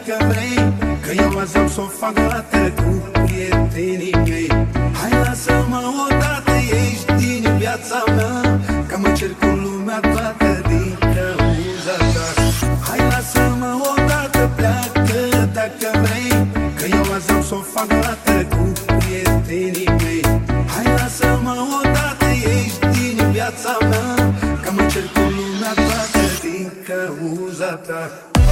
dacă vrei, că eu azi am s-o fac dată cu prietenii mei. Hai lasă-mă odată, ești din viața mea, că mă cer cu lumea toată din cauza ta. Hai lasă-mă odată, pleacă dacă vrei, că eu azi am s-o fac dată cu prietenii mei. Hai lasă-mă odată, ești din viața mea, că mă cer cu lumea toată din cauza ta.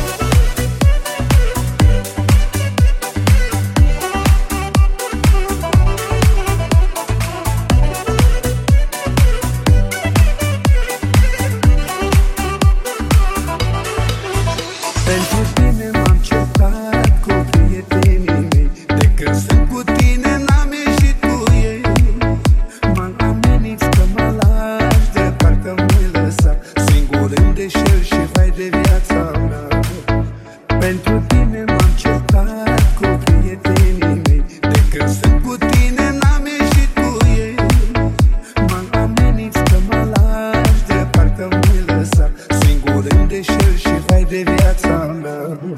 Pentru tine m-am certat cu prietenii mei, de când sunt cu tine n-am ieșit cu ei. M-am amenit că mă lași, de parcă m-ai lăsat singur în deșert și vai de viața mea. Pentru tine m-am certat cu prietenii mei, de când sunt cu tine n-am ieșit cu ei. M-am amenit că mă lași, de parcă m-ai lăsat singur în deșert și vai de viața mea.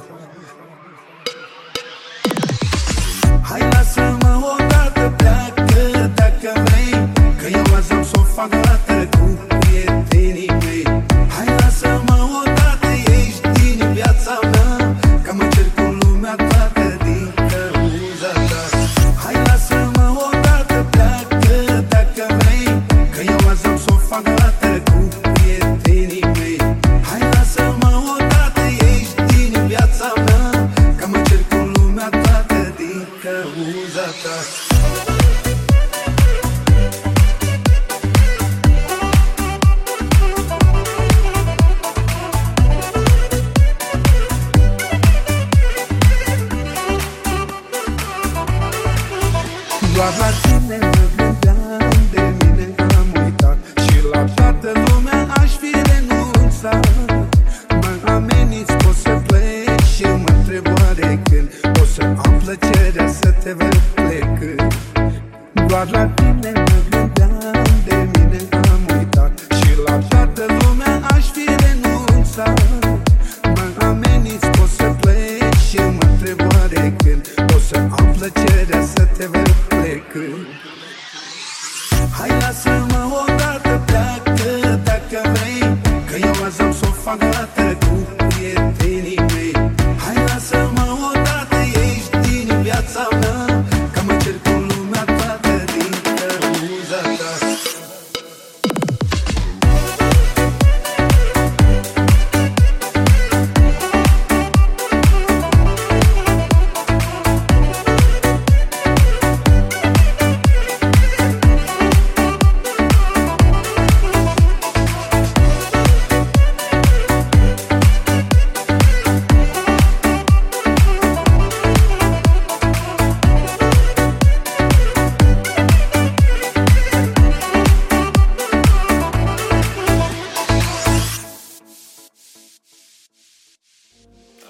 Hai lasă-mă odată, pleacă dacă vrei, că eu azi am s-o fac dată cu prietenii mei. Hai lasă-mă odată, ești din viața mea, că mă cer cu lumea toată din cauza ta. Hai lasă-mă odată, pleacă dacă vrei, că eu azi am s-o fac dată cu prietenii mei. Hai lasă-mă odată, ești din viața mea, că mă cer cu lumea toată din cauza ta. Doar la tine